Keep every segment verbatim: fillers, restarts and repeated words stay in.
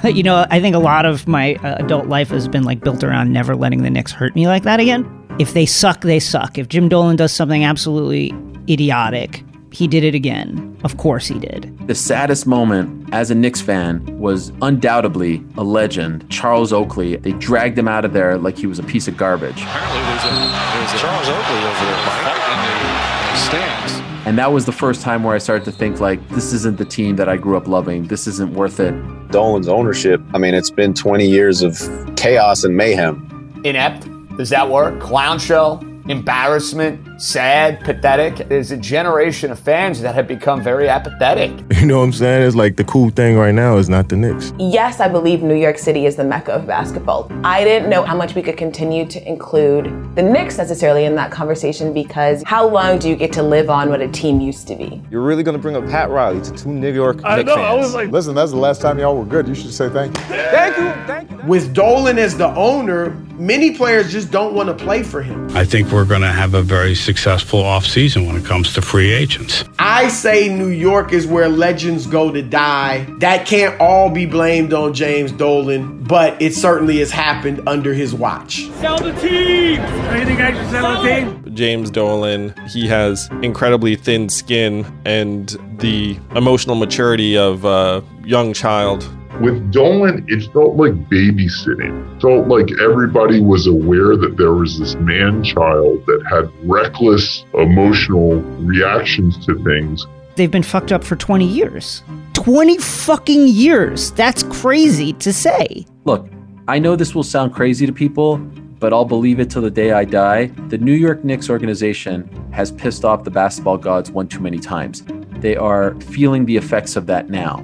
You know, I think a lot of my uh, adult life has been like built around never letting the Knicks hurt me like that again. If they suck, they suck. If Jim Dolan does something absolutely idiotic, he did it again. Of course he did. The saddest moment as a Knicks fan was undoubtedly a legend, Charles Oakley. They dragged him out of there like he was a piece of garbage. Apparently there's a, there's a Charles Oakley over there, Mike, in the stands. And that was the first time where I started to think, like, this isn't the team that I grew up loving. This isn't worth it. Dolan's ownership, I mean, it's been twenty years of chaos and mayhem. Inept? Does that work? Clown show? Embarrassment? Sad? Pathetic? There's a generation of fans that have become very apathetic. You know what I'm saying? It's like the cool thing right now is not the Knicks. Yes, I believe New York City is the mecca of basketball. I didn't know how much we could continue to include the Knicks necessarily in that conversation, because how long do you get to live on what a team used to be? You're really going to bring up Pat Riley to two New York I Knicks know, fans. I was like, listen, that's the last time y'all were good. You should say thank you. Thank you, thank you. With Dolan as the owner, many players just don't want to play for him. I think we're going to have a very successful offseason when it comes to free agents. I say New York is where legends go to die. That can't all be blamed on James Dolan, but it certainly has happened under his watch. Sell the team! Anything I should sell the team? James Dolan, he has incredibly thin skin and the emotional maturity of a young child. With Dolan, it felt like babysitting. It felt like everybody was aware that there was this man-child that had reckless emotional reactions to things. They've been fucked up for twenty years. twenty fucking years. That's crazy to say. Look, I know this will sound crazy to people, but I'll believe it till the day I die. The New York Knicks organization has pissed off the basketball gods one too many times. They are feeling the effects of that now.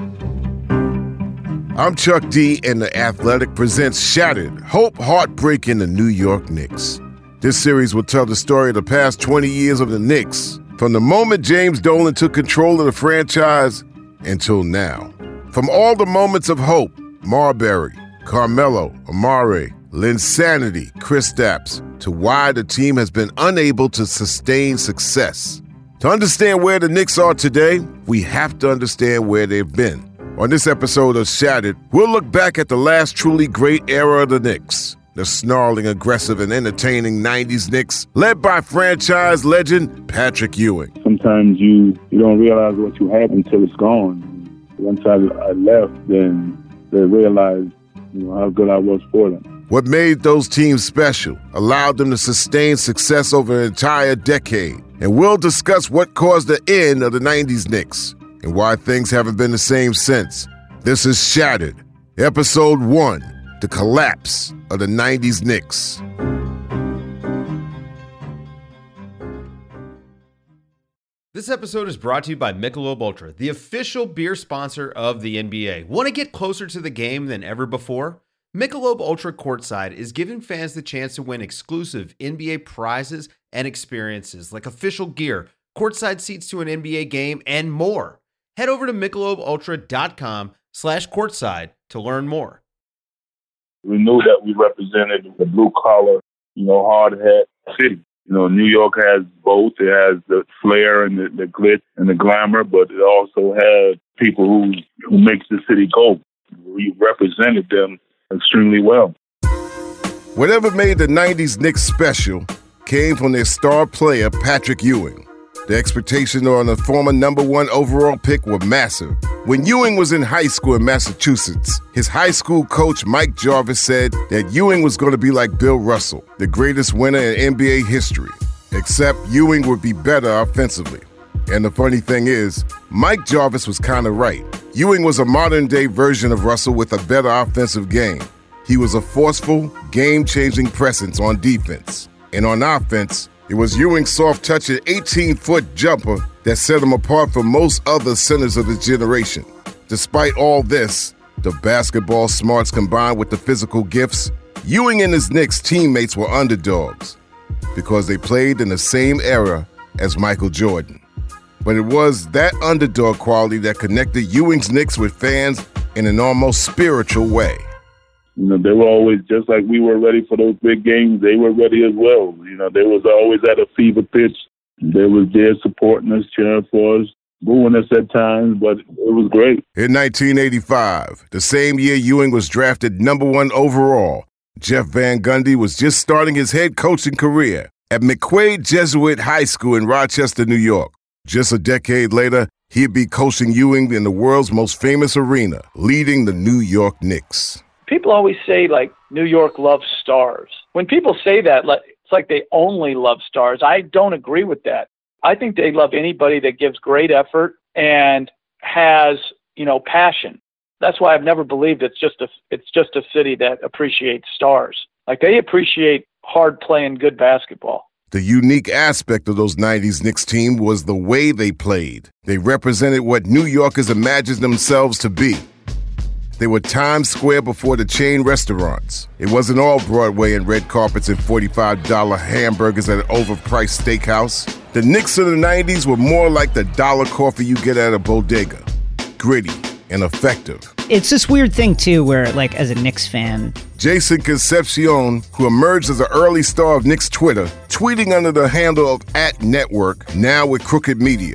I'm Chuck D, and The Athletic presents Shattered, Hope, Heartbreak in the New York Knicks. This series will tell the story of the past twenty years of the Knicks, from the moment James Dolan took control of the franchise until now. From all the moments of hope, Marbury, Carmelo, Amare, Linsanity, Kristaps, to why the team has been unable to sustain success. To understand where the Knicks are today, we have to understand where they've been. On this episode of Shattered, we'll look back at the last truly great era of the Knicks, the snarling, aggressive, and entertaining nineties Knicks, led by franchise legend Patrick Ewing. Sometimes you, you don't realize what you have until it's gone. Once I, I left, then they realized, you know, how good I was for them. What made those teams special, allowed them to sustain success over an entire decade. And we'll discuss what caused the end of the nineties Knicks and why things haven't been the same since. This is Shattered, Episode one, The Collapse of the nineties Knicks. This episode is brought to you by Michelob Ultra, the official beer sponsor of the N B A. Want to get closer to the game than ever before? Michelob Ultra Courtside is giving fans the chance to win exclusive N B A prizes and experiences like official gear, courtside seats to an N B A game, and more. Head over to michelobultra.com slash courtside to learn more. We knew that we represented the blue-collar, you know, hard-hat city. You know, New York has both. It has the flair and the, the glitz and the glamour, but it also has people who, who makes the city go. We represented them extremely well. Whatever made the nineties Knicks special came from their star player, Patrick Ewing. The expectations on the former number one overall pick were massive. When Ewing was in high school in Massachusetts, his high school coach, Mike Jarvis, said that Ewing was going to be like Bill Russell, the greatest winner in N B A history, except Ewing would be better offensively. And the funny thing is, Mike Jarvis was kind of right. Ewing was a modern-day version of Russell with a better offensive game. He was a forceful, game-changing presence on defense. And on offense, it was Ewing's soft-touch and eighteen-foot jumper that set him apart from most other centers of his generation. Despite all this, the basketball smarts combined with the physical gifts, Ewing and his Knicks teammates were underdogs because they played in the same era as Michael Jordan. But it was that underdog quality that connected Ewing's Knicks with fans in an almost spiritual way. You know, they were always, just like we were ready for those big games, they were ready as well. You know, they was always at a fever pitch. They was there supporting us, cheering for us. booing us at times, but it was great. In nineteen eighty-five, the same year Ewing was drafted number one overall, Jeff Van Gundy was just starting his head coaching career at McQuaid Jesuit High School in Rochester, New York. Just a decade later, he'd be coaching Ewing in the world's most famous arena, leading the New York Knicks. People always say, like, New York loves stars. When people say that, it's like they only love stars. I don't agree with that. I think they love anybody that gives great effort and has, you know, passion. That's why I've never believed it's just a it's just a city that appreciates stars. Like, they appreciate hard play and good basketball. The unique aspect of those nineties Knicks team was the way they played. They represented what New Yorkers imagined themselves to be. They were Times Square before the chain restaurants. It wasn't all Broadway and red carpets and forty-five dollar hamburgers at an overpriced steakhouse. The Knicks of the nineties were more like the dollar coffee you get at a bodega. Gritty and effective. It's this weird thing, too, where, like, as a Knicks fan... Jason Concepcion, who emerged as an early star of Knicks Twitter, tweeting under the handle of at Network, now with Crooked Media.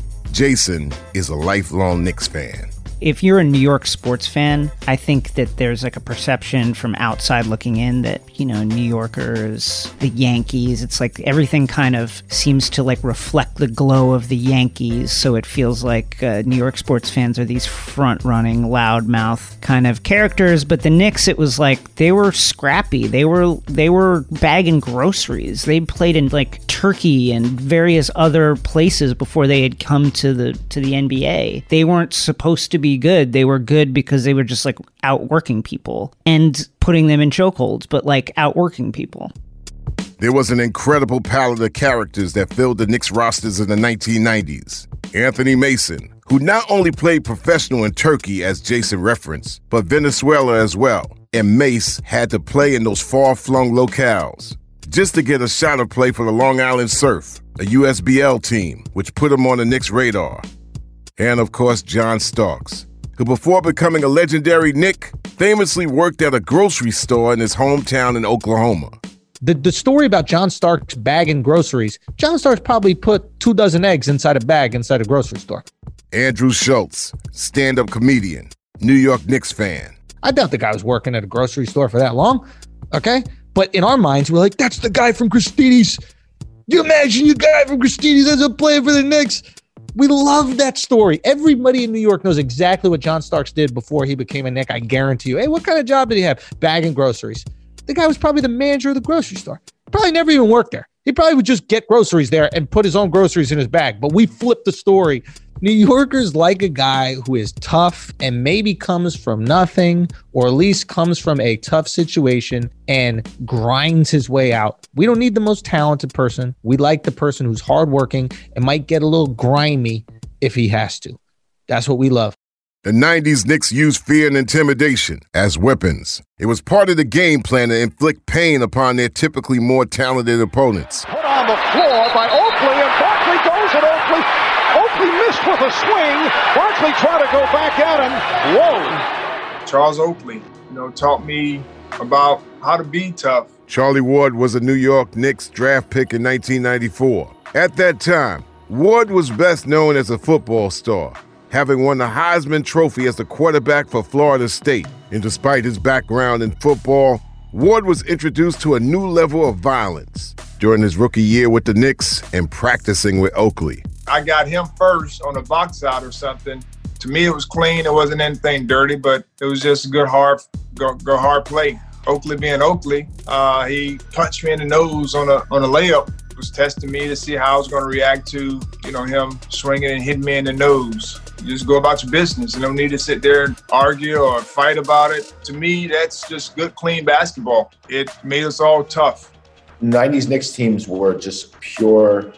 Jason is a lifelong Knicks fan. If you're a New York sports fan, I think that there's like a perception from outside looking in that, you know, New Yorkers, the Yankees, it's like everything kind of seems to like reflect the glow of the Yankees. So it feels like uh, New York sports fans are these front-running, loudmouth kind of characters. But the Knicks, it was like they were scrappy. They were they were bagging groceries. They played in like Turkey and various other places before they had come to the to the N B A. They weren't supposed to be good. They were good because they were just like outworking people and putting them in chokeholds, but like outworking people. There was an incredible palette of characters that filled the Knicks rosters in the nineteen nineties. Anthony Mason, who not only played professional in Turkey, as Jason referenced, but Venezuela as well. And Mace had to play in those far-flung locales just to get a shot of play for the Long Island Surf, a U S B L team, which put him on the Knicks' radar. And, of course, John Starks, who before becoming a legendary Knick, famously worked at a grocery store in his hometown in Oklahoma. The the story about John Starks bagging groceries, John Starks probably put two dozen eggs inside a bag inside a grocery store. Andrew Schultz, stand-up comedian, New York Knicks fan. I doubt the guy was working at a grocery store for that long, okay? But in our minds, we're like, that's the guy from Christini's. You imagine you guy from Christini's ends up playing for the Knicks. We love that story. Everybody in New York knows exactly what John Starks did before he became a Knick. I guarantee you. Hey, what kind of job did he have? Bagging groceries. The guy was probably the manager of the grocery store. Probably never even worked there. He probably would just get groceries there and put his own groceries in his bag. But we flipped the story. New Yorkers like a guy who is tough and maybe comes from nothing, or at least comes from a tough situation and grinds his way out. We don't need the most talented person. We like the person who's hardworking and might get a little grimy if he has to. That's what we love. The nineties Knicks used fear and intimidation as weapons. It was part of the game plan to inflict pain upon their typically more talented opponents. Put on the floor by Oakley, and Barkley goes at Oakley. Oakley missed with a swing. Barkley tried to go back at him. Whoa. Charles Oakley, you know, taught me about how to be tough. Charlie Ward was a New York Knicks draft pick in nineteen ninety-four. At that time, Ward was best known as a football star, having won the Heisman Trophy as the quarterback for Florida State. And despite his background in football, Ward was introduced to a new level of violence during his rookie year with the Knicks and practicing with Oakley. I got him first on a box out or something. To me, it was clean. It wasn't anything dirty, but it was just a good hard, good, good hard play. Oakley being Oakley, uh, he punched me in the nose on a on a layup. It was testing me to see how I was going to react to, you know, him swinging and hitting me in the nose. You just go about your business. You don't need to sit there and argue or fight about it. To me, that's just good, clean basketball. It made us all tough. nineties Knicks teams were just pure,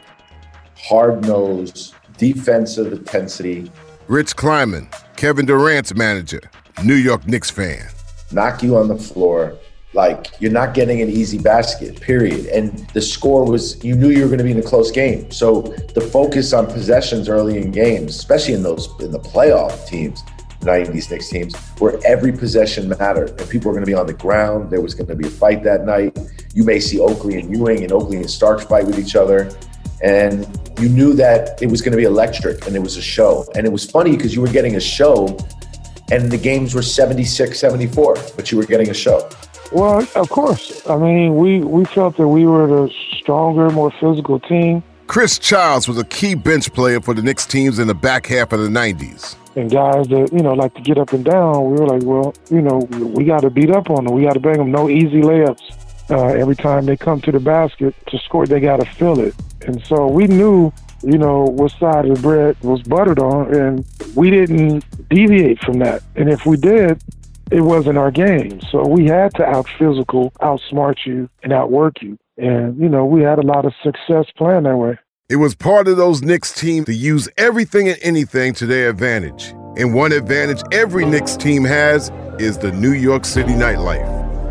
hard-nosed, defensive intensity. Rich Kleiman, Kevin Durant's manager, New York Knicks fan. Knock you on the floor. Like, you're not getting an easy basket, period. And the score was, you knew you were going to be in a close game. So the focus on possessions early in games, especially in those in the playoff teams, nineties Knicks teams, where every possession mattered. And people were going to be on the ground. There was going to be a fight that night. You may see Oakley and Ewing and Oakley and Starks fight with each other. And you knew that it was going to be electric and it was a show. And it was funny because you were getting a show and the games were seventy-six seventy-four, but you were getting a show. Well, of course. I mean, we, we felt that we were the stronger, more physical team. Chris Childs was a key bench player for the Knicks teams in the back half of the nineties. And guys that, you know, like to get up and down, we were like, well, you know, we got to beat up on them. We got to bring them no easy layups. Uh, every time they come to the basket to score, they got to fill it. And so we knew, you know, what side of the bread was buttered on, and we didn't deviate from that. And if we did, it wasn't our game. So we had to out-physical, outsmart you, and outwork you. And, you know, we had a lot of success playing that way. It was part of those Knicks team to use everything and anything to their advantage. And one advantage every Knicks team has is the New York City nightlife.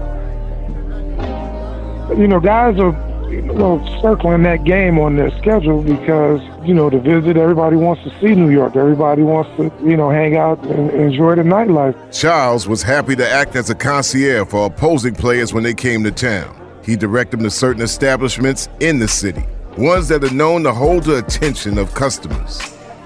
You know, guys are, you know, circling that game on their schedule because, you know, to visit, everybody wants to see New York. Everybody wants to, you know, hang out and enjoy the nightlife. Charles was happy to act as a concierge for opposing players when they came to town. He directed them to certain establishments in the city, ones that are known to hold the attention of customers.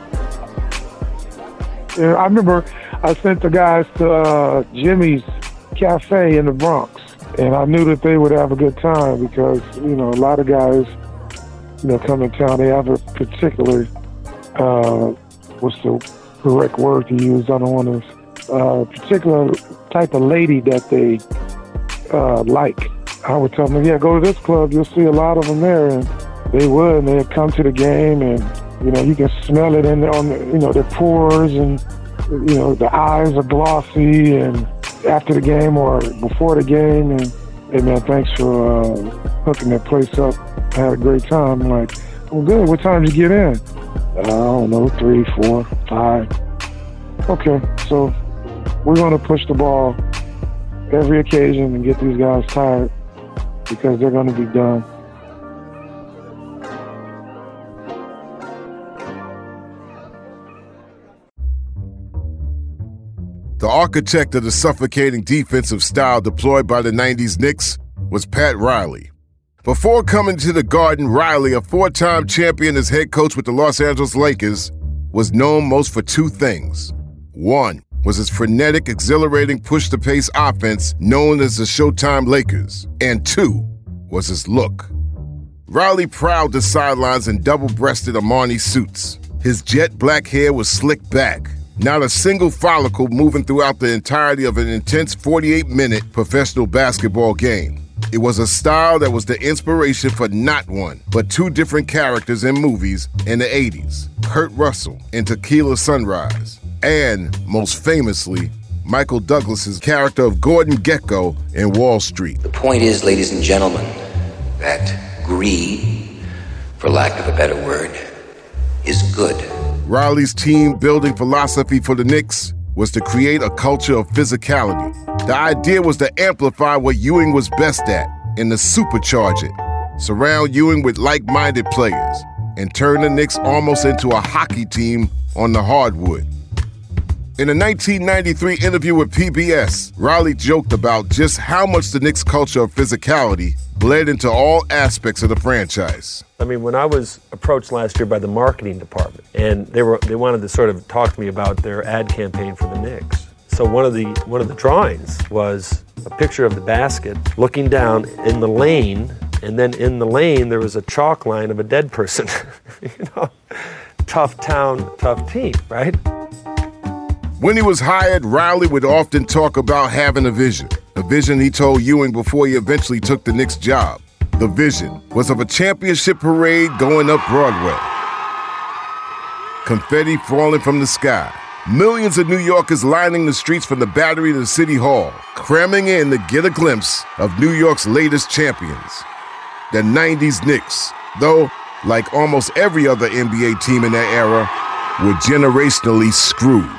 Yeah, I remember I sent the guys to uh, Jimmy's Cafe in the Bronx, and I knew that they would have a good time because, you know, a lot of guys, you know, come in town, they have a particular, uh, what's the correct word to use? I don't want to, uh, particular type of lady that they uh, like. I would tell them, yeah, go to this club, you'll see a lot of them there, and they would, and they'd come to the game, and, you know, you can smell it in on, the, you know, their pores, and, you know, the eyes are glossy, and after the game or before the game, and, hey, man, thanks for uh, hooking that place up. I had a great time. I'm like, well, good. What time did you get in? Uh, I don't know, three, four, five. Okay, so we're going to push the ball every occasion and get these guys tired because they're going to be done. The architect of the suffocating defensive style deployed by the nineties Knicks was Pat Riley. Before coming to the Garden, Riley, a four-time champion as head coach with the Los Angeles Lakers, was known most for two things. One was his frenetic, exhilarating push-to-pace offense known as the Showtime Lakers. And two was his look. Riley prowled the sidelines in double-breasted Armani suits. His jet black hair was slicked back. Not a single follicle moving throughout the entirety of an intense forty-eight minute professional basketball game. It was a style that was the inspiration for not one, but two different characters in movies in the eighties, Kurt Russell in Tequila Sunrise, and, most famously, Michael Douglas's character of Gordon Gekko in Wall Street. The point is, ladies and gentlemen, that greed, for lack of a better word, is good. Riley's team-building philosophy for the Knicks was to create a culture of physicality. The idea was to amplify what Ewing was best at and to supercharge it, surround Ewing with like-minded players, and turn the Knicks almost into a hockey team on the hardwood. In a nineteen ninety-three interview with P B S, Riley joked about just how much the Knicks' culture of physicality bled into all aspects of the franchise. I mean, when I was approached last year by the marketing department, and they were they wanted to sort of talk to me about their ad campaign for the Knicks. So one of the one of the drawings was a picture of the basket looking down in the lane, and then in the lane there was a chalk line of a dead person. You know, tough town, tough team, right? When he was hired, Riley would often talk about having a vision. A vision he told Ewing before he eventually took the Knicks job. The vision was of a championship parade going up Broadway. Confetti falling from the sky. Millions of New Yorkers lining the streets from the Battery to the City Hall, cramming in to get a glimpse of New York's latest champions. The nineties Knicks, though, like almost every other N B A team in that era, were generationally screwed.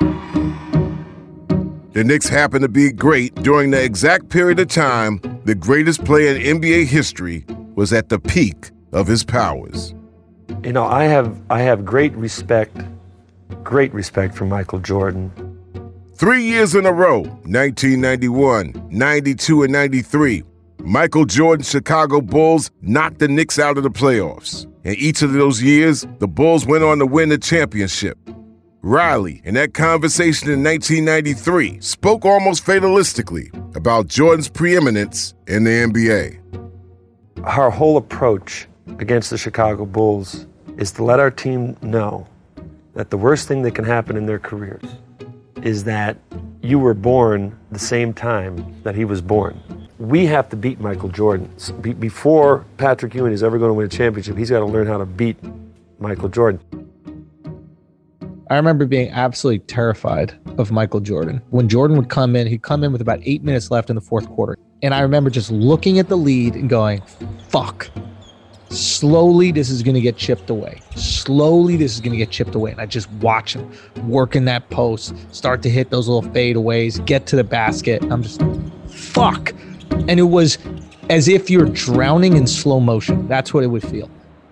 The Knicks happened to be great during the exact period of time the greatest player in N B A history was at the peak of his powers. You know, I have I have great respect, great respect for Michael Jordan. Three years in a row, nineteen ninety-one, ninety-two, and ninety-three, Michael Jordan's Chicago Bulls knocked the Knicks out of the playoffs. In each of those years, the Bulls went on to win the championship. Riley, in that conversation in nineteen ninety-three, spoke almost fatalistically about Jordan's preeminence in the N B A. Our whole approach against the Chicago Bulls is to let our team know that the worst thing that can happen in their careers is that you were born the same time that he was born. We have to beat Michael Jordan. Be- before Patrick Ewing is ever going to win a championship, he's got to learn how to beat Michael Jordan. I remember being absolutely terrified of Michael Jordan. When Jordan would come in, he'd come in with about eight minutes left in the fourth quarter. And I remember just looking at the lead and going, fuck. Slowly, this is going to get chipped away. Slowly, this is going to get chipped away. And I just watch him work in that post, start to hit those little fadeaways, get to the basket. I'm just, fuck. And it was as if you're drowning in slow motion. That's what it would feel.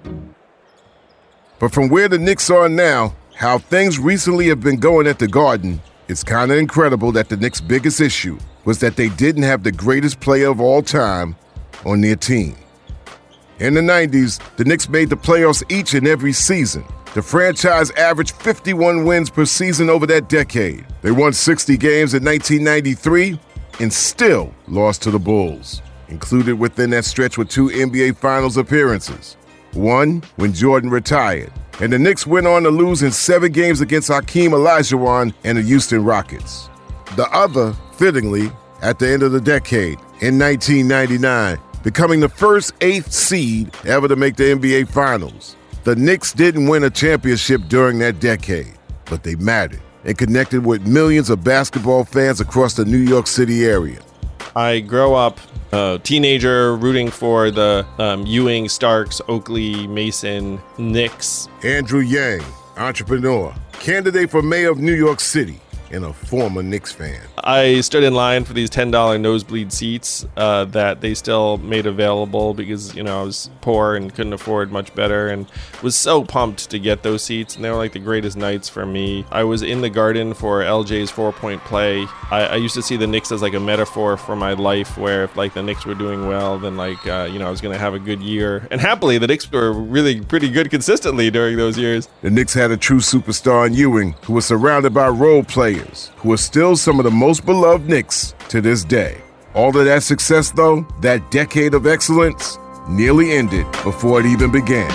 But from where the Knicks are now, how things recently have been going at the Garden, it's kind of incredible that the Knicks' biggest issue was that they didn't have the greatest player of all time on their team. In the nineties, the Knicks made the playoffs each and every season. The franchise averaged fifty-one wins per season over that decade. They won sixty games in nineteen ninety-three and still lost to the Bulls. Included within that stretch were two N B A Finals appearances. One when Jordan retired, and the Knicks went on to lose in seven games against Hakeem Olajuwon and the Houston Rockets. The other, fittingly, at the end of the decade, in nineteen ninety-nine, becoming the first eighth seed ever to make the N B A Finals. The Knicks didn't win a championship during that decade, but they mattered and connected with millions of basketball fans across the New York City area. I grow up a teenager rooting for the um, Ewing, Starks, Oakley, Mason, Knicks. Andrew Yang, entrepreneur, candidate for mayor of New York City, and a former Knicks fan. I stood in line for these ten dollar nosebleed seats uh, that they still made available because, you know, I was poor and couldn't afford much better, and was so pumped to get those seats, and they were like the greatest nights for me. I was in the Garden for L J's four-point play. I, I used to see the Knicks as like a metaphor for my life, where if like the Knicks were doing well, then like, uh, you know, I was going to have a good year. And happily, the Knicks were really pretty good consistently during those years. The Knicks had a true superstar in Ewing, who was surrounded by role players, who are still some of the most beloved Knicks to this day. All of that success, though, that decade of excellence, nearly ended before it even began.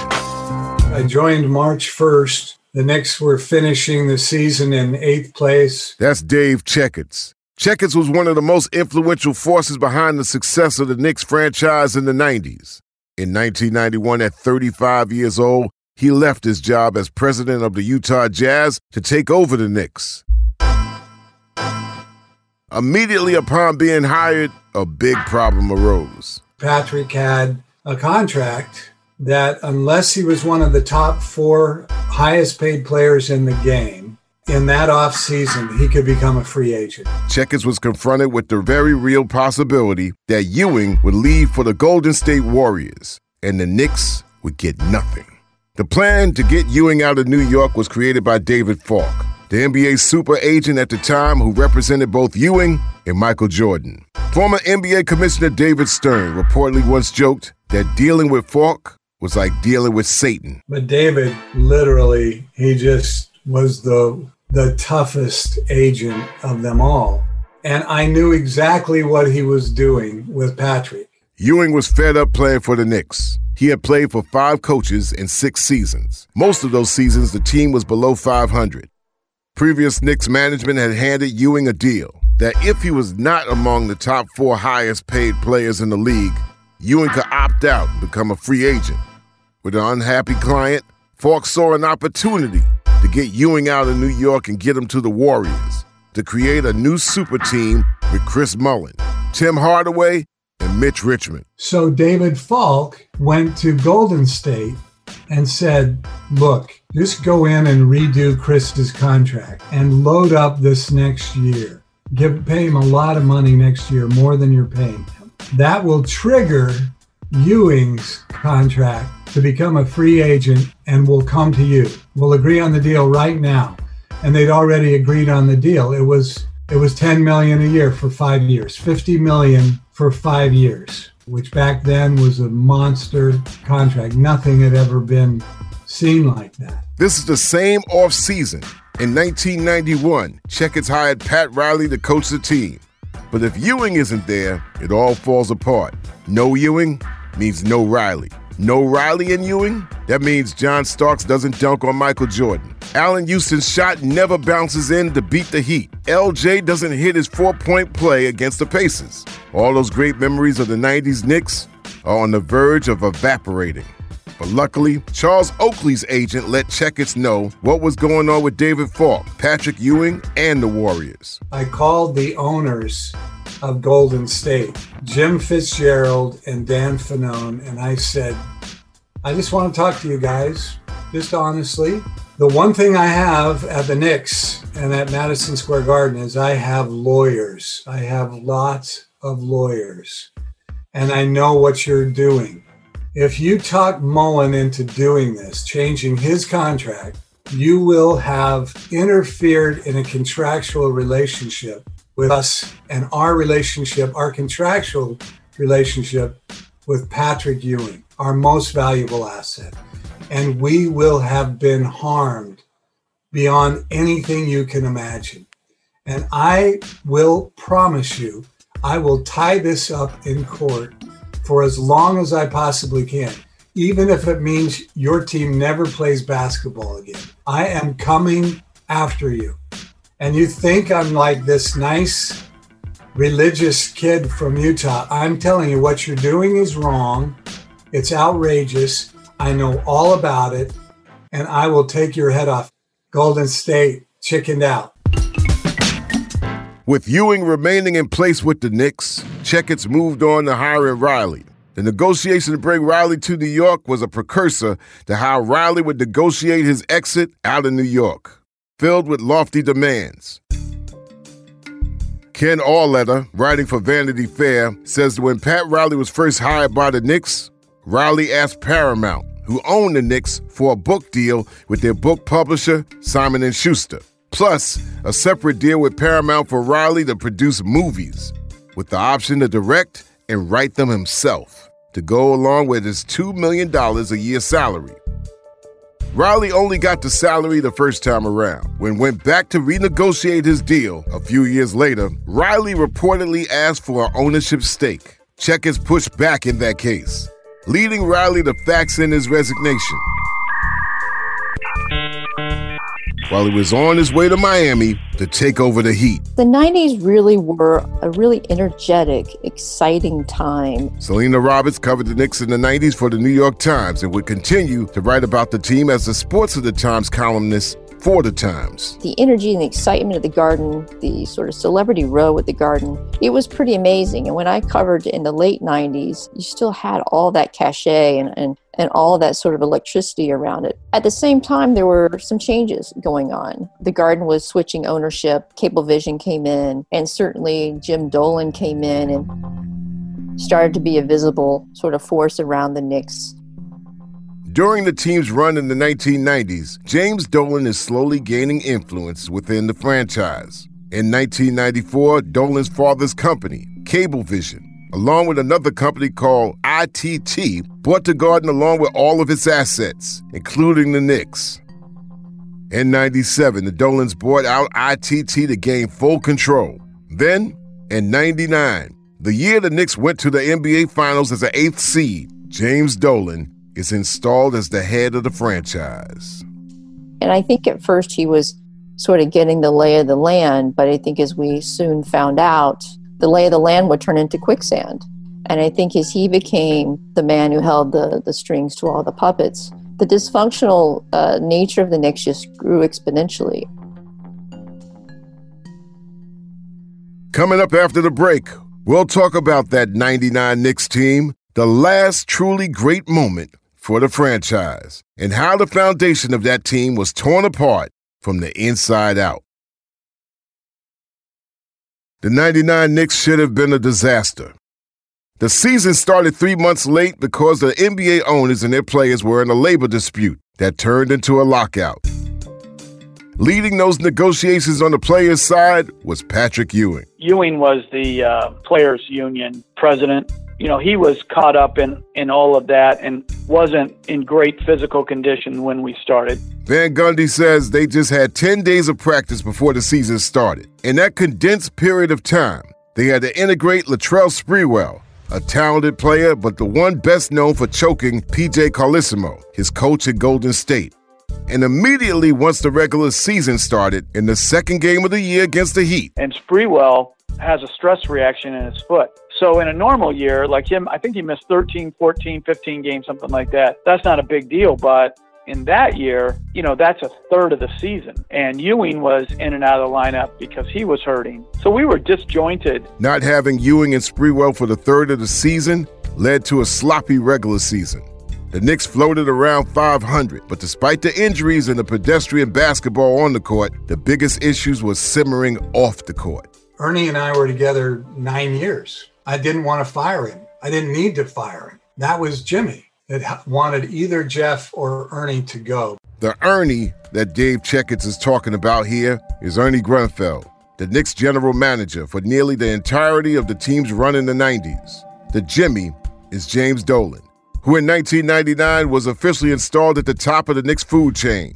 I joined March first. The Knicks were finishing the season in eighth place. That's Dave Checketts. Checketts was one of the most influential forces behind the success of the Knicks franchise in the nineties. In nineteen ninety-one, at thirty-five years old, he left his job as president of the Utah Jazz to take over the Knicks. Immediately upon being hired, a big problem arose. Patrick had a contract that, unless he was one of the top four highest paid players in the game, in that offseason, he could become a free agent. Checketts was confronted with the very real possibility that Ewing would leave for the Golden State Warriors, and the Knicks would get nothing. The plan to get Ewing out of New York was created by David Falk, the N B A super agent at the time who represented both Ewing and Michael Jordan. Former N B A Commissioner David Stern reportedly once joked that dealing with Falk was like dealing with Satan. But David, literally, he just was the the toughest agent of them all. And I knew exactly what he was doing with Patrick. Ewing was fed up playing for the Knicks. He had played for five coaches in six seasons. Most of those seasons, the team was below five hundred. Previous Knicks management had handed Ewing a deal that if he was not among the top four highest paid players in the league, Ewing could opt out and become a free agent. With an unhappy client, Falk saw an opportunity to get Ewing out of New York and get him to the Warriors, to create a new super team with Chris Mullin, Tim Hardaway, and Mitch Richmond. So David Falk went to Golden State and said, look, just go in and redo Chris's contract and load up this next year. Give, pay him a lot of money next year, more than you're paying him. That will trigger Ewing's contract to become a free agent, and we'll come to you. We'll agree on the deal right now. And they'd already agreed on the deal. It was it was ten million dollars a year for five years, fifty million dollars for five years, which back then was a monster contract. Nothing had ever been seen like that. This is the same offseason. In nineteen ninety-one, Checkers hired Pat Riley to coach the team. But if Ewing isn't there, it all falls apart. No Ewing means no Riley. No Riley and Ewing? That means John Starks doesn't dunk on Michael Jordan. Allen Houston's shot never bounces in to beat the Heat. L J doesn't hit his four-point play against the Pacers. All those great memories of the nineties Knicks are on the verge of evaporating. But luckily, Charles Oakley's agent let Checkers know what was going on with David Falk, Patrick Ewing, and the Warriors. I called the owners of Golden State, Jim Fitzgerald and Dan Fanone, and I said, I just want to talk to you guys, just honestly. The one thing I have at the Knicks and at Madison Square Garden is I have lawyers. I have lots of lawyers, and I know what you're doing. If you talk Mullen into doing this, changing his contract, you will have interfered in a contractual relationship with us and our relationship, our contractual relationship with Patrick Ewing, our most valuable asset. And we will have been harmed beyond anything you can imagine. And I will promise you, I will tie this up in court for as long as I possibly can, even if it means your team never plays basketball again. I am coming after you. And you think I'm like this nice religious kid from Utah. I'm telling you, what you're doing is wrong. It's outrageous. I know all about it, and I will take your head off. Golden State chickened out. With Ewing remaining in place with the Knicks, Checkers moved on to hiring Riley. The negotiation to bring Riley to New York was a precursor to how Riley would negotiate his exit out of New York, filled with lofty demands. Ken Allletter, writing for Vanity Fair, says that when Pat Riley was first hired by the Knicks, Riley asked Paramount, who owned the Knicks, for a book deal with their book publisher, Simon and Schuster. Plus, a separate deal with Paramount for Riley to produce movies, with the option to direct and write them himself, to go along with his two million dollars a year salary. Riley only got the salary the first time around. When went back to renegotiate his deal a few years later, Riley reportedly asked for an ownership stake. Checkers pushed back in that case, leading Riley to fax in his resignation. While he was on his way to Miami to take over the Heat. The nineties really were a really energetic, exciting time. Selena Roberts covered the Knicks in the nineties for the New York Times and would continue to write about the team as the Sports of the Times columnist for the Times. The energy and the excitement of the Garden, the sort of celebrity row at the Garden, it was pretty amazing. And when I covered in the late nineties, you still had all that cachet and, and, and all that sort of electricity around it. At the same time, there were some changes going on. The Garden was switching ownership, Cablevision came in, and certainly Jim Dolan came in and started to be a visible sort of force around the Knicks. During the team's run in the nineteen nineties, James Dolan is slowly gaining influence within the franchise. In nineteen ninety-four, Dolan's father's company, Cablevision, along with another company called I T T, bought the Garden along with all of its assets, including the Knicks. In ninety-seven, the Dolans bought out I T T to gain full control. Then, in ninety-nine, the year the Knicks went to the N B A Finals as an eighth seed, James Dolan is installed as the head of the franchise. And I think at first he was sort of getting the lay of the land, but I think as we soon found out, the lay of the land would turn into quicksand. And I think as he became the man who held the, the strings to all the puppets, the dysfunctional uh, nature of the Knicks just grew exponentially. Coming up after the break, we'll talk about that ninety-nine Knicks team, the last truly great moment for the franchise, and how the foundation of that team was torn apart from the inside out. The ninety-nine Knicks should have been a disaster. The season started three months late because the N B A owners and their players were in a labor dispute that turned into a lockout. Leading those negotiations on the players' side was Patrick Ewing. Ewing was the uh, players' union president. You know, he was caught up in, in all of that and wasn't in great physical condition when we started. Van Gundy says they just had ten days of practice before the season started. In that condensed period of time, they had to integrate Latrell Sprewell, a talented player, but the one best known for choking P J Carlesimo, his coach at Golden State. And immediately once the regular season started, in the second game of the year against the Heat. And Sprewell has a stress reaction in his foot. So in a normal year, like him, I think he missed thirteen, fourteen, fifteen games, something like that. That's not a big deal, but in that year, you know, that's a third of the season. And Ewing was in and out of the lineup because he was hurting. So we were disjointed. Not having Ewing and Sprewell for the third of the season led to a sloppy regular season. The Knicks floated around five hundred, but despite the injuries and the pedestrian basketball on the court, the biggest issues was simmering off the court. Ernie and I were together nine years. I didn't want to fire him. I didn't need to fire him. That was Jimmy that wanted either Jeff or Ernie to go. The Ernie that Dave Checketts is talking about here is Ernie Grunfeld, the Knicks general manager for nearly the entirety of the team's run in the nineties. The Jimmy is James Dolan, who in nineteen ninety-nine was officially installed at the top of the Knicks food chain.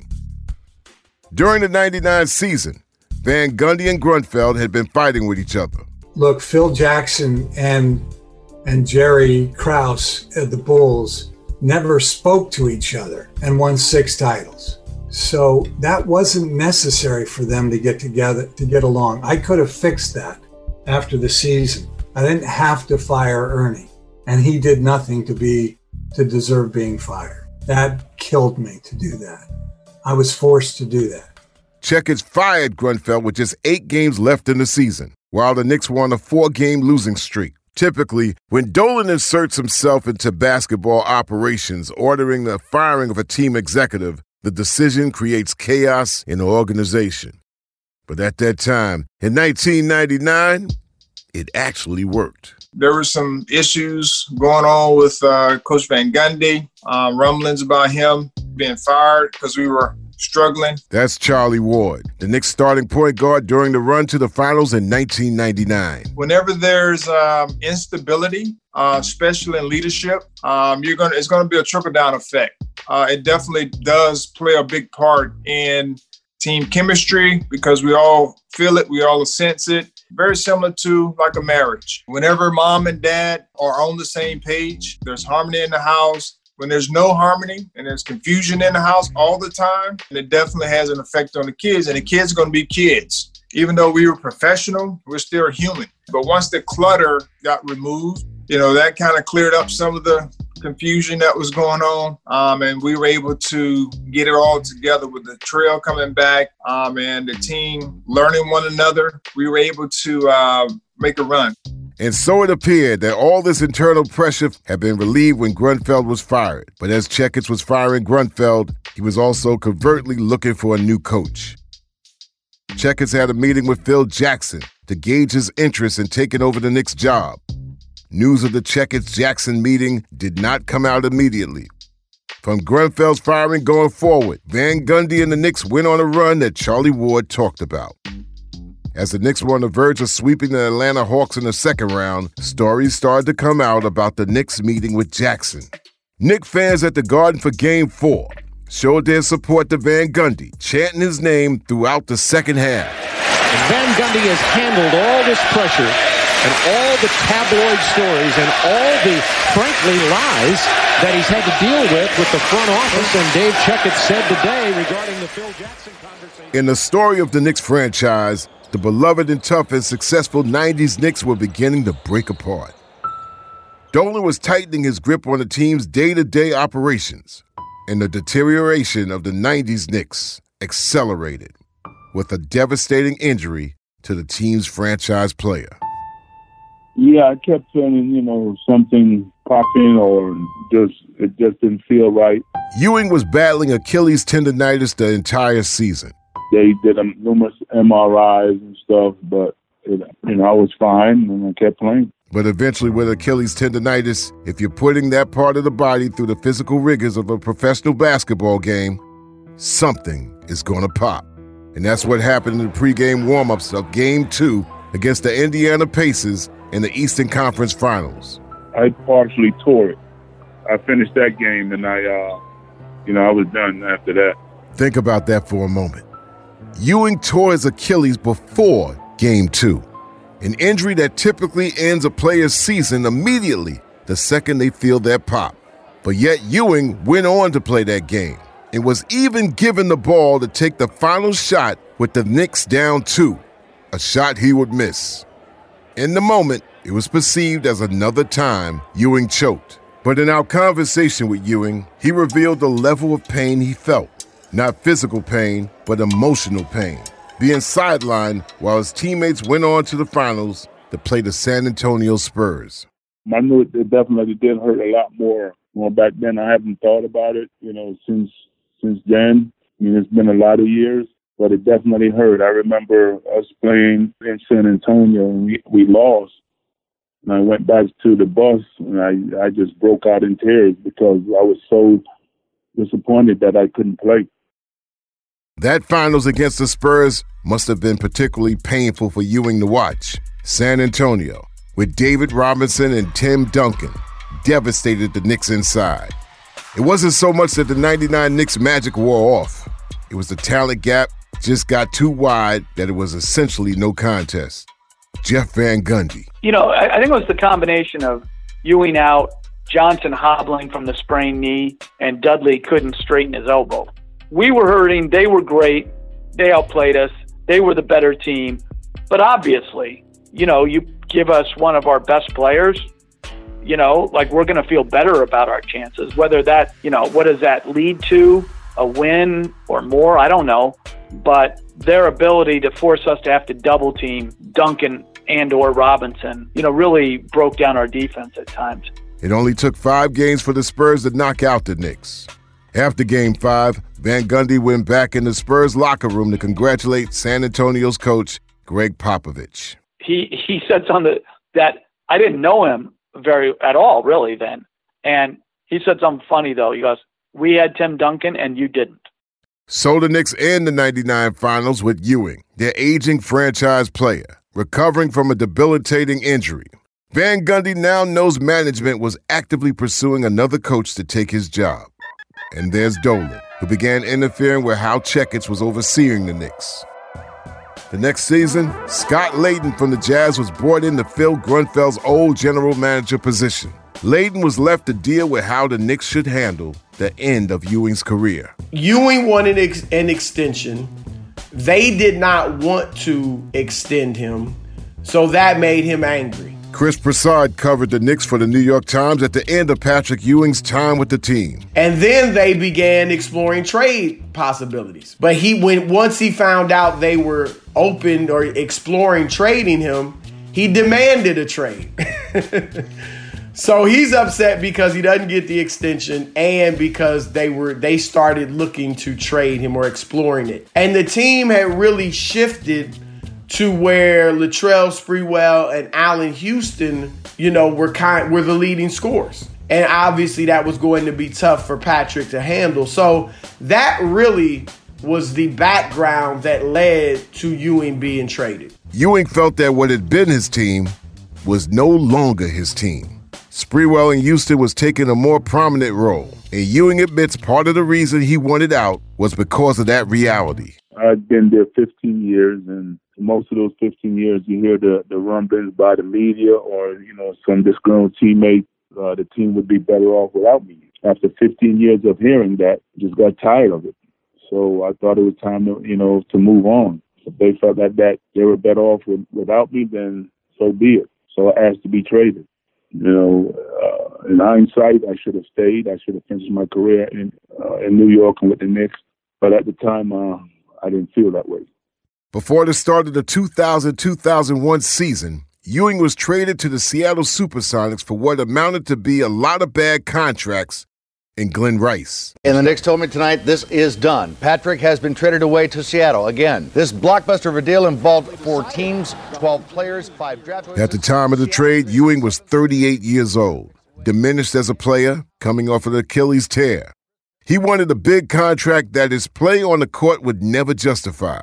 During the ninety-nine season, Van Gundy and Grunfeld had been fighting with each other. Look, Phil Jackson and and Jerry Krause at the Bulls never spoke to each other and won six titles. So that wasn't necessary for them to get together, to get along. I could have fixed that after the season. I didn't have to fire Ernie, and he did nothing to be to deserve being fired. That killed me to do that. I was forced to do that. Checketts fired Grunfeld with just eight games left in the season, while the Knicks were on a four-game losing streak. Typically, when Dolan inserts himself into basketball operations, ordering the firing of a team executive, the decision creates chaos in the organization. But at that time, in nineteen ninety-nine, it actually worked. There were some issues going on with uh, Coach Van Gundy, um, rumblings about him being fired because we were struggling. That's Charlie Ward, the Knicks starting point guard during the run to the finals in nineteen ninety-nine. Whenever there's um, instability, uh, especially in leadership, um, you're gonna it's gonna be a trickle-down effect. Uh, it definitely does play a big part in team chemistry because we all feel it, we all sense it. Very similar to like a marriage. Whenever mom and dad are on the same page, there's harmony in the house. When there's no harmony and there's confusion in the house all the time, it definitely has an effect on the kids, and the kids are going to be kids. Even though we were professional, we're still human. But once the clutter got removed, you know, that kind of cleared up some of the confusion that was going on. Um, and we were able to get it all together with the trail coming back um, and the team learning one another. We were able to uh, make a run. And so it appeared that all this internal pressure had been relieved when Grunfeld was fired. But as Checketts was firing Grunfeld, he was also covertly looking for a new coach. Checketts had a meeting with Phil Jackson to gauge his interest in taking over the Knicks job. News of the Checketts-Jackson meeting did not come out immediately. From Grunfeld's firing going forward, Van Gundy and the Knicks went on a run that Charlie Ward talked about. As the Knicks were on the verge of sweeping the Atlanta Hawks in the second round, stories started to come out about the Knicks meeting with Jackson. Knicks fans at the Garden for Game four showed their support to Van Gundy, chanting his name throughout the second half. And Van Gundy has handled all this pressure and all the tabloid stories and all the, frankly, lies that he's had to deal with with the front office. And Dave Checketts said today regarding the Phil Jackson conversation. In the story of the Knicks franchise, the beloved and tough and successful nineties Knicks were beginning to break apart. Dolan was tightening his grip on the team's day-to-day operations, and the deterioration of the nineties Knicks accelerated with a devastating injury to the team's franchise player. Yeah, I kept feeling, you know, something popping or just it just didn't feel right. Ewing was battling Achilles tendonitis the entire season. They did numerous M R Is and stuff, but, it, you know, I was fine and I kept playing. But eventually with Achilles tendonitis, if you're putting that part of the body through the physical rigors of a professional basketball game, something is going to pop. And that's what happened in the pregame warm-ups of Game two against the Indiana Pacers in the Eastern Conference Finals. I partially tore it. I finished that game, and I, uh, you know, I was done after that. Think about that for a moment. Ewing tore his Achilles before Game two, an injury that typically ends a player's season immediately the second they feel their pop. But yet Ewing went on to play that game and was even given the ball to take the final shot with the Knicks down two, a shot he would miss. In the moment, it was perceived as another time Ewing choked. But in our conversation with Ewing, he revealed the level of pain he felt. Not physical pain, but emotional pain. Being sidelined while his teammates went on to the finals to play the San Antonio Spurs. I knew it definitely did hurt a lot more. Well, back then I haven't thought about it, you know, since since then. I mean, it's been a lot of years, but it definitely hurt. I remember us playing in San Antonio and we, we lost. And I went back to the bus and I, I just broke out in tears because I was so disappointed that I couldn't play. That finals against the Spurs must have been particularly painful for Ewing to watch. San Antonio, with David Robinson and Tim Duncan, devastated the Knicks inside. It wasn't so much that the ninety-nine Knicks magic wore off. It was the talent gap just got too wide that it was essentially no contest. Jeff Van Gundy. You know, I, I think it was the combination of Ewing out, Johnson hobbling from the sprained knee, and Dudley couldn't straighten his elbow. We were hurting. They were great. They outplayed us. They were the better team. But obviously, you know, you give us one of our best players, you know, like we're going to feel better about our chances. Whether that, you know, what does that lead to? A win or more? I don't know. But their ability to force us to have to double team Duncan and or Robinson, you know, really broke down our defense at times. It only took five games for the Spurs to knock out the Knicks. After Game five, Van Gundy went back in the Spurs locker room to congratulate San Antonio's coach, Greg Popovich. He he said something that I didn't know him very at all, really, then. And he said something funny, though. He goes, we had Tim Duncan and you didn't. So the Knicks end the ninety-nine finals with Ewing, their aging franchise player, recovering from a debilitating injury. Van Gundy now knows management was actively pursuing another coach to take his job. And there's Dolan, who began interfering with how Checketts was overseeing the Knicks. The next season, Scott Layden from the Jazz was brought in to fill Grunfeld's old general manager position. Layden was left to deal with how the Knicks should handle the end of Ewing's career. Ewing wanted ex- an extension. They did not want to extend him, so that made him angry. Chris Prasad covered the Knicks for the New York Times at the end of Patrick Ewing's time with the team. And then they began exploring trade possibilities. But he went once he found out they were open or exploring trading him, he demanded a trade. So he's upset because he doesn't get the extension and because they were they started looking to trade him or exploring it. And the team had really shifted to where Latrell Sprewell and Allen Houston, you know, were kind were the leading scorers. And obviously that was going to be tough for Patrick to handle. So that really was the background that led to Ewing being traded. Ewing felt that what had been his team was no longer his team. Sprewell in Houston was taking a more prominent role, and Ewing admits part of the reason he wanted out was because of that reality. I've been there fifteen years, and most of those fifteen years, you hear the, the rumblings by the media or, you know, some disgruntled teammates, uh, the team would be better off without me. After fifteen years of hearing that, I just got tired of it. So I thought it was time to, you know, to move on. If they felt that, that they were better off with, without me, then so be it. So I asked to be traded. You know, uh, in hindsight, I should have stayed. I should have finished my career in uh, in New York and with the Knicks. But at the time, uh, I didn't feel that way. Before the start of the two thousand two thousand one season, Ewing was traded to the Seattle Supersonics for what amounted to be a lot of bad contracts and Glenn Rice. And the Knicks told me tonight this is done. Patrick has been traded away to Seattle again. This blockbuster of a deal involved four teams, twelve players, five draft choices. At the time of the trade, Ewing was thirty-eight years old, diminished as a player, coming off an Achilles tear. He wanted a big contract that his play on the court would never justify.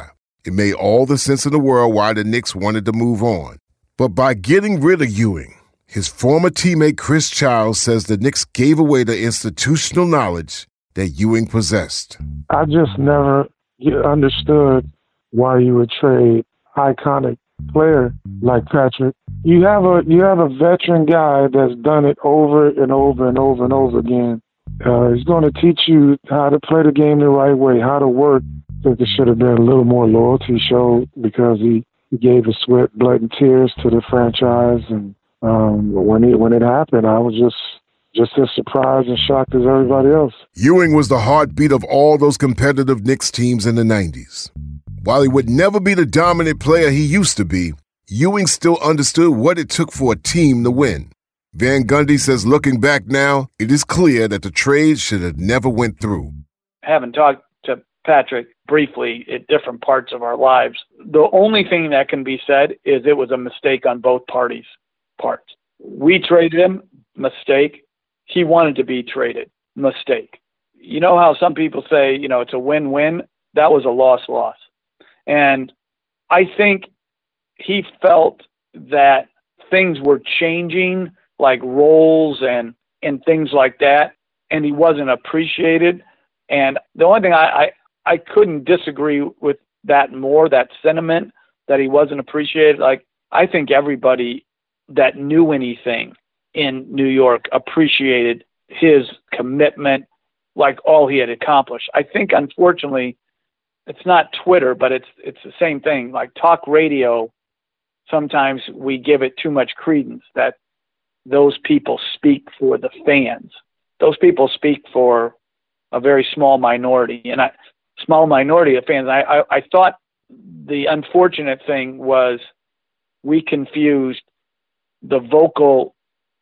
It made all the sense in the world why the Knicks wanted to move on. But by getting rid of Ewing, his former teammate Chris Childs says the Knicks gave away the institutional knowledge that Ewing possessed. I just never understood why you would trade iconic player like Patrick. You have a you have a veteran guy that's done it over and over and over and over again. Uh, he's going to teach you how to play the game the right way, how to work. I think there should have been a little more loyalty showed because he, he gave his sweat, blood, and tears to the franchise. And um, when it when it happened, I was just just as surprised and shocked as everybody else. Ewing was the heartbeat of all those competitive Knicks teams in the nineties. While he would never be the dominant player he used to be, Ewing still understood what it took for a team to win. Van Gundy says looking back now, it is clear that the trade should have never went through. Having talked to Patrick briefly at different parts of our lives, the only thing that can be said is it was a mistake on both parties' parts. We traded him, mistake. He wanted to be traded, mistake. You know how some people say, you know, it's a win-win? That was a loss-loss. And I think he felt that things were changing, like roles and, and things like that, and he wasn't appreciated. And the only thing I, I, I couldn't disagree with that more, that sentiment that he wasn't appreciated. Like, I think everybody that knew anything in New York appreciated his commitment, like all he had accomplished. I think, unfortunately, it's not Twitter, but it's it's the same thing. Like talk radio, sometimes we give it too much credence that those people speak for the fans. Those people speak for a very small minority, and a small minority of fans. I, I, I thought the unfortunate thing was we confused the vocal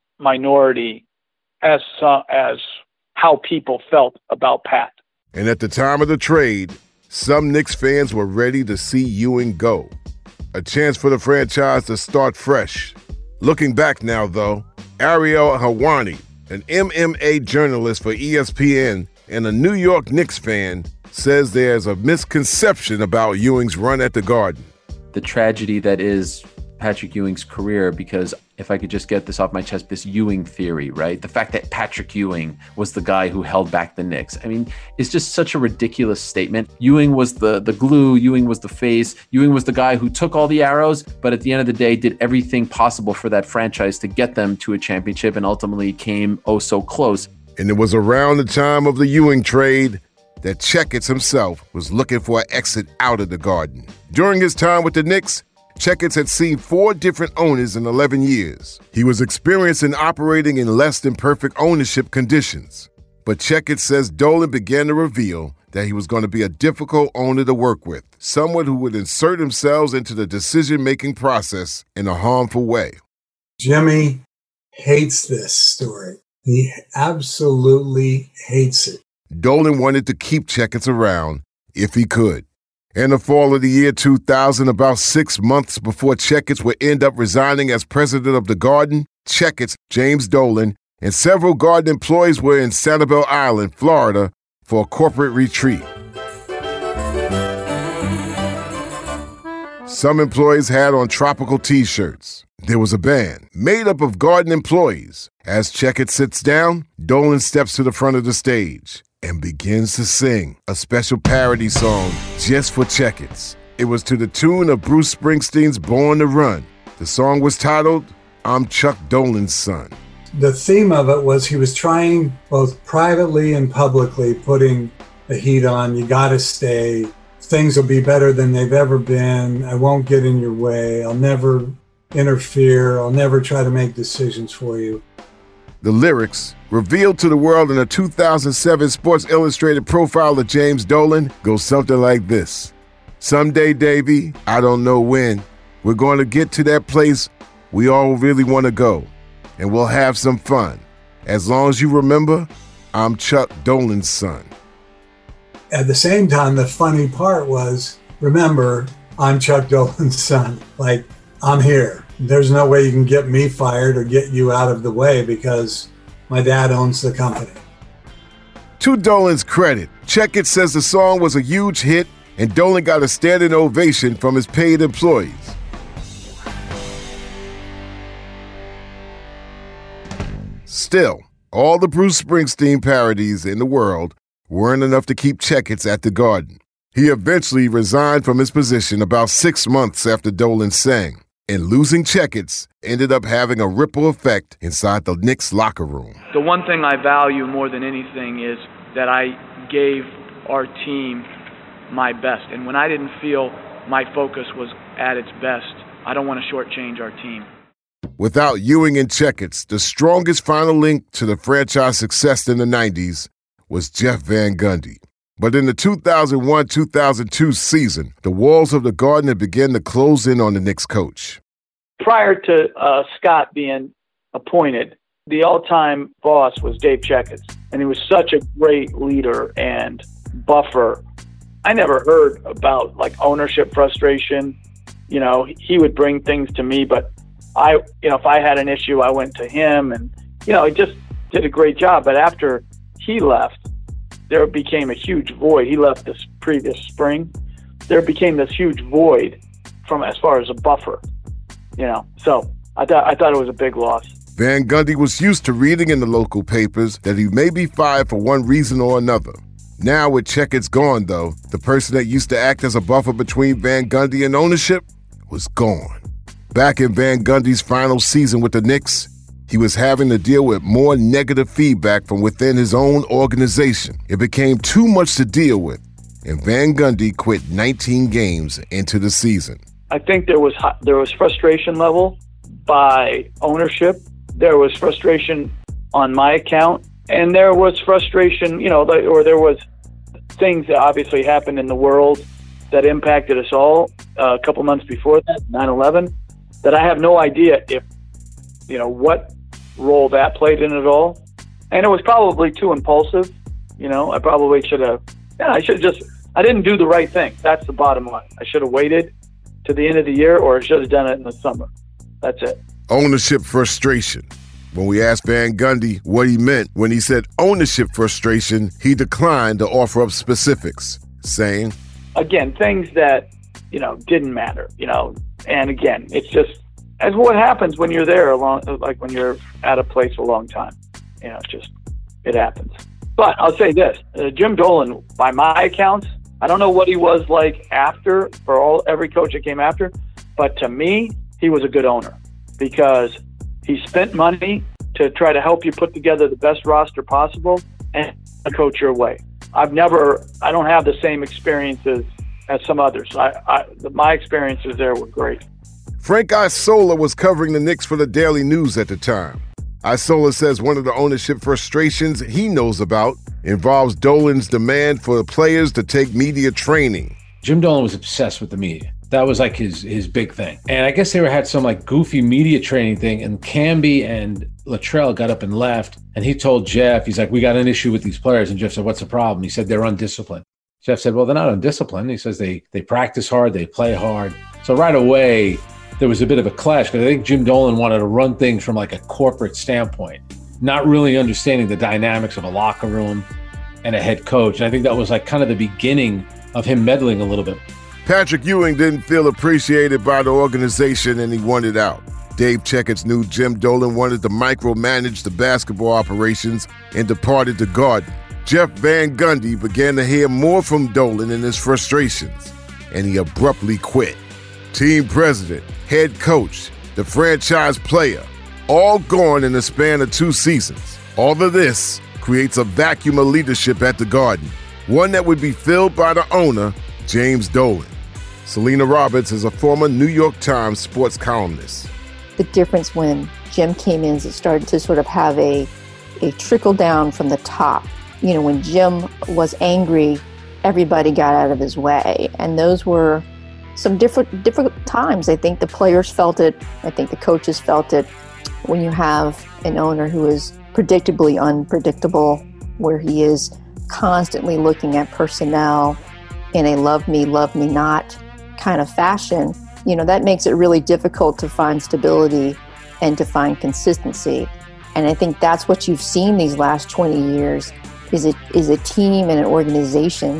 minority as uh, as how people felt about Pat. And at the time of the trade, some Knicks fans were ready to see Ewing go. A chance for the franchise to start fresh. Looking back now, though, Ariel Helwani, an M M A journalist for E S P N and a New York Knicks fan, says there's a misconception about Ewing's run at the Garden. The tragedy that is Patrick Ewing's career, because if I could just get this off my chest, this Ewing theory, right? The fact that Patrick Ewing was the guy who held back the Knicks. I mean, it's just such a ridiculous statement. Ewing was the, the glue. Ewing was the face. Ewing was the guy who took all the arrows, but at the end of the day, did everything possible for that franchise to get them to a championship and ultimately came oh so close. And it was around the time of the Ewing trade that Checketts himself was looking for an exit out of the Garden. During his time with the Knicks, Checketts had seen four different owners in eleven years. He was experienced in operating in less than perfect ownership conditions. But Checketts says Dolan began to reveal that he was going to be a difficult owner to work with, someone who would insert themselves into the decision-making process in a harmful way. Jimmy hates this story. He absolutely hates it. Dolan wanted to keep Checketts around if he could. In the fall of the year two thousand, about six months before Checketts would end up resigning as president of the Garden, Checketts, James Dolan, and several Garden employees were in Sanibel Island, Florida, for a corporate retreat. Some employees had on tropical T-shirts. There was a band made up of Garden employees. As Checketts sits down, Dolan steps to the front of the stage and begins to sing a special parody song just for Checketts. It was to the tune of Bruce Springsteen's Born to Run. The song was titled, I'm Chuck Dolan's Son. The theme of it was he was trying both privately and publicly, putting the heat on, you gotta stay, things will be better than they've ever been, I won't get in your way, I'll never interfere, I'll never try to make decisions for you. The lyrics, revealed to the world in a two thousand seven Sports Illustrated profile of James Dolan, go something like this. Someday, Davey, I don't know when, we're going to get to that place we all really want to go, and we'll have some fun. As long as you remember, I'm Chuck Dolan's son. At the same time, the funny part was, remember, I'm Chuck Dolan's son. Like, I'm here. There's no way you can get me fired or get you out of the way because my dad owns the company. To Dolan's credit, Checketts says the song was a huge hit and Dolan got a standing ovation from his paid employees. Still, all the Bruce Springsteen parodies in the world weren't enough to keep Checketts at the Garden. He eventually resigned from his position about six months after Dolan sang, and losing Checketts ended up having a ripple effect inside the Knicks locker room. The one thing I value more than anything is that I gave our team my best. And when I didn't feel my focus was at its best, I don't want to shortchange our team. Without Ewing and Checketts, the strongest final link to the franchise success in the nineties was Jeff Van Gundy. But in the two thousand one two thousand two season, the walls of the Garden had begun to close in on the Knicks coach. Prior to uh, Scott being appointed, the all-time boss was Dave Checketts, and he was such a great leader and buffer. I never heard about like ownership frustration. You know, he would bring things to me, but I, you know, if I had an issue, I went to him, and you know, he just did a great job. But after he left, there became a huge void. He left this previous spring. There became this huge void from as far as a buffer, you know. So I thought I thought it was a big loss. Van Gundy was used to reading in the local papers that he may be fired for one reason or another. Now with Checketts gone, though, the person that used to act as a buffer between Van Gundy and ownership was gone. Back in Van Gundy's final season with the Knicks, he was having to deal with more negative feedback from within his own organization. It became too much to deal with, and Van Gundy quit nineteen games into the season. I think there was there was frustration level by ownership. There was frustration on my account, and there was frustration, you know, or there was things that obviously happened in the world that impacted us all uh, a couple months before that, nine eleven, that I have no idea if, you know, what role that played in it all. And it was probably too impulsive. You know, I probably should have, yeah, I should have just, I didn't do the right thing. That's the bottom line. I should have waited to the end of the year, or I should have done it in the summer. That's it. Ownership frustration. When we asked Van Gundy what he meant when he said ownership frustration, he declined to offer up specifics, saying, again, things that, you know, didn't matter, you know, and again, it's just, as what happens when you're there a long, like when you're at a place a long time, you know, it's just, it happens. But I'll say this, uh, Jim Dolan, by my accounts, I don't know what he was like after, for all every coach that came after, but to me, he was a good owner because he spent money to try to help you put together the best roster possible and coach your way. I've never, I don't have the same experiences as some others. I, I, my experiences there were great. Frank Isola was covering the Knicks for the Daily News at the time. Isola says one of the ownership frustrations he knows about involves Dolan's demand for the players to take media training. Jim Dolan was obsessed with the media. That was like his his big thing. And I guess they were had some like goofy media training thing, and Camby and Latrell got up and left, and he told Jeff, he's like, we got an issue with these players. And Jeff said, what's the problem? He said, they're undisciplined. Jeff said, well, they're not undisciplined. He says they they practice hard, they play hard. So right away, there was a bit of a clash because I think Jim Dolan wanted to run things from like a corporate standpoint, not really understanding the dynamics of a locker room and a head coach. And I think that was like kind of the beginning of him meddling a little bit. Patrick Ewing didn't feel appreciated by the organization and he wanted out. Dave Checketts knew Jim Dolan wanted to micromanage the basketball operations and departed the Garden. Jeff Van Gundy began to hear more from Dolan and his frustrations, and he abruptly quit. Team president, head coach, the franchise player, all gone in the span of two seasons. All of this creates a vacuum of leadership at the Garden, one that would be filled by the owner, James Dolan. Selena Roberts is a former New York Times sports columnist. The difference when Jim came in is it started to sort of have a, a trickle down from the top. You know, when Jim was angry, everybody got out of his way. And those were some different different times. I think the players felt it. I think the coaches felt it. When you have an owner who is predictably unpredictable, where he is constantly looking at personnel in a love me, love me not kind of fashion, you know, that makes it really difficult to find stability and to find consistency. And I think that's what you've seen these last twenty years is it is a team and an organization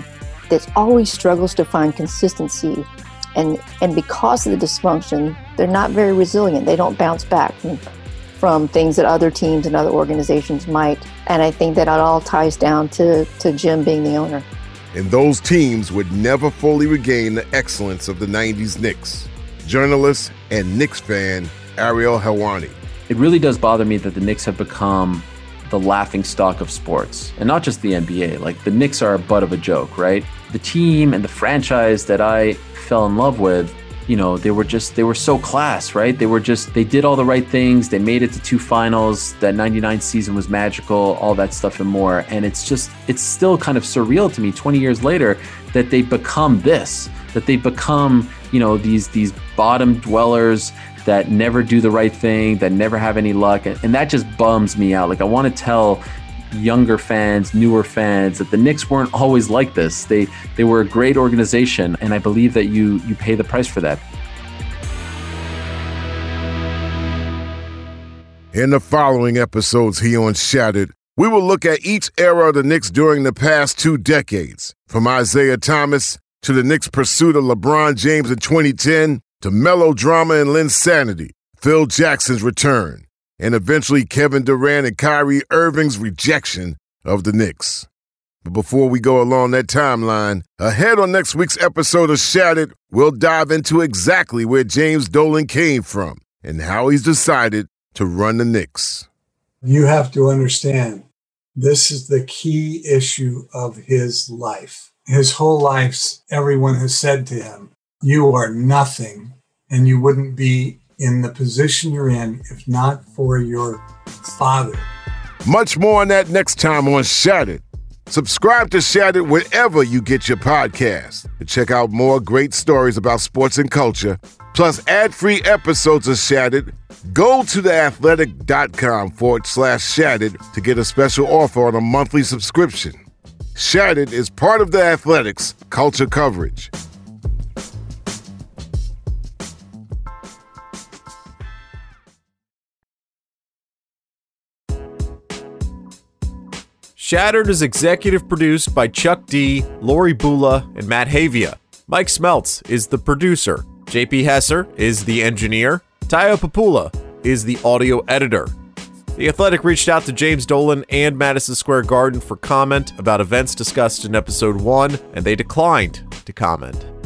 that always struggles to find consistency. And, and because of the dysfunction, they're not very resilient. They don't bounce back from, from things that other teams and other organizations might. And I think that it all ties down to, to Jim being the owner. And those teams would never fully regain the excellence of the nineties Knicks. Journalist and Knicks fan Ariel Helwani. It really does bother me that the Knicks have become the laughing stock of sports, and not just the N B A. Like, the Knicks are a butt of a joke, right? The team and the franchise that I fell in love with, you know, they were just, they were so class, right? They were just, they did all the right things. They made it to two finals. That ninety-nine season was magical, all that stuff and more. And it's just, it's still kind of surreal to me twenty years later that they become this, that they become, you know, these, these bottom dwellers that never do the right thing, that never have any luck. And that just bums me out. Like, I want to tell younger fans, newer fans, that the Knicks weren't always like this. They they were a great organization, and I believe that you you pay the price for that. In the following episodes here on Shattered, we will look at each era of the Knicks during the past two decades, from Isaiah Thomas to the Knicks' pursuit of LeBron James in twenty ten, to melodrama and Linsanity, Phil Jackson's return, and eventually Kevin Durant and Kyrie Irving's rejection of the Knicks. But before we go along that timeline, ahead on next week's episode of Shattered, we'll dive into exactly where James Dolan came from and how he's decided to run the Knicks. You have to understand, this is the key issue of his life. His whole life, everyone has said to him, you are nothing, and you wouldn't be in the position you're in if not for your father. Much more on that next time on Shattered. Subscribe to Shattered wherever you get your podcasts and check out more great stories about sports and culture, plus ad-free episodes of Shattered. Go to theathletic.com forward slash Shattered to get a special offer on a monthly subscription. Shattered is part of The Athletic's culture coverage. Shattered is executive produced by Chuck D, Lori Bula, and Matt Havia. Mike Smeltz is the producer. J P Hesser is the engineer. Tayo Papula is the audio editor. The Athletic reached out to James Dolan and Madison Square Garden for comment about events discussed in episode one, and they declined to comment.